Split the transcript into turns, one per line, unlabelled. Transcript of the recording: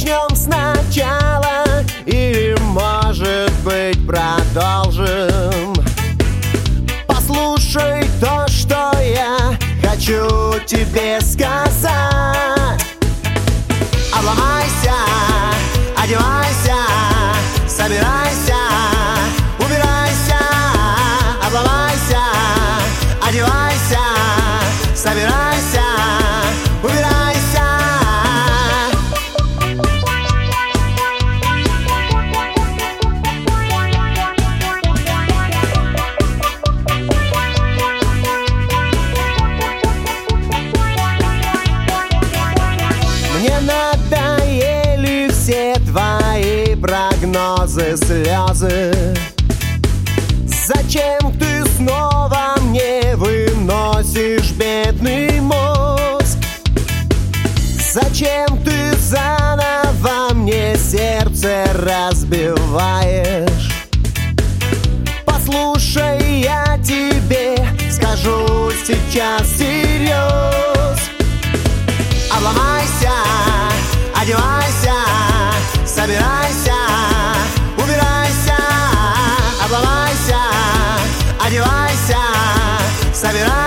начнем сначала, или, может быть, продолжим. Послушай то, что я хочу тебе сказать. Обломайся, одевайся, собирайся, убирайся. Обломайся, одевайся, собирайся, убирайся. Мне надоели все твои прогнозы, слезы. Зачем ты снова мне выносишь бедный мозг? Зачем ты заново мне сердце разбиваешь? Послушай, я тебе скажу сейчас всерьез. Обломайся, одевайся, собирайся, убирайся. Обломайся, одевайся, собирайся.